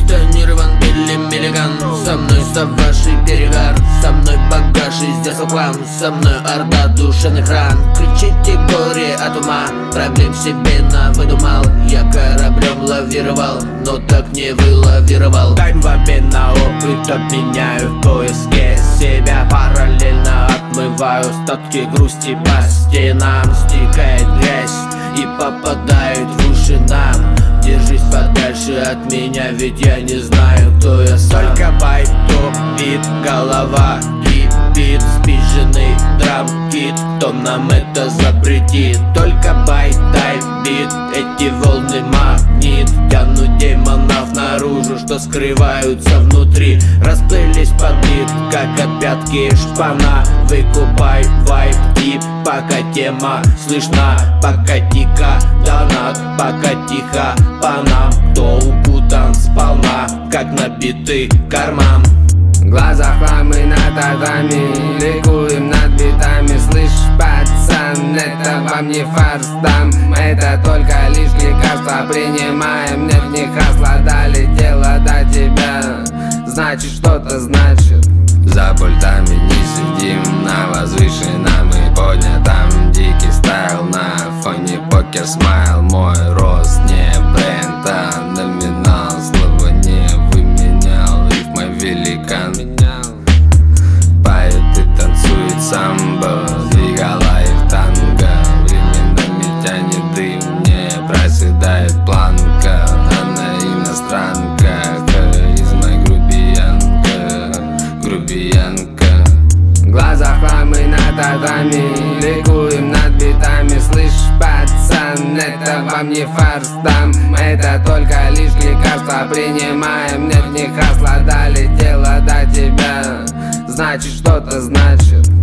тонирован Билли Миллиган. Со мной Саваш и перегар, со мной багаж и здесь план, со мной орда душевных ран. Кричите горе от ума, проблем себе навыдумал. Я кораблем лавировал, но так не вылавировал. Тайм в обмен на опыт обменяю в поиске себя. Параллельно отмываю остатки грусти по стенам. Стекает грязь и попадает в уши нам. Держись подальше от меня, ведь я не знаю, кто я сам. Только байт, топ-бит, голова кипит, спиженный драм-кит. Кто нам это запретит? Только байт, тайп-бит, эти волны магнит. Тянут демонов наружу, что скрываются внутри. Расплылись под бит, как от пятки шпана. Выкупай вайп, тип, пока тема слышна. Пока тихо донат, пока тихо по нам. Кто укутан сполна, как набитый карман. В глазах ламы на татами, ликуем над битами. Слышь, пацан, это вам не фарс дам. Это только лишь лекарство принимаем. Нет, не хасла, долетело до тебя, значит что-то значит. За пультами не сидим, на возвышенном и поднятом. Дикий стайл на фоне покер смайл. Мой рост не бренд, а номинал. Слово не выменял, рифма великан. Поет и танцует самбо, двигала и в танго. Временами тянет дым, не проседает планка. Она иностранка, харизма грубиянка, грубиянка. В глазах ламы на татами, ликуем над битами. Слышь, пацан, это вам не фарс дам. Это только лишь лекарство принимаем. Нет, не хасла, долетело до тебя, значит что-то значит.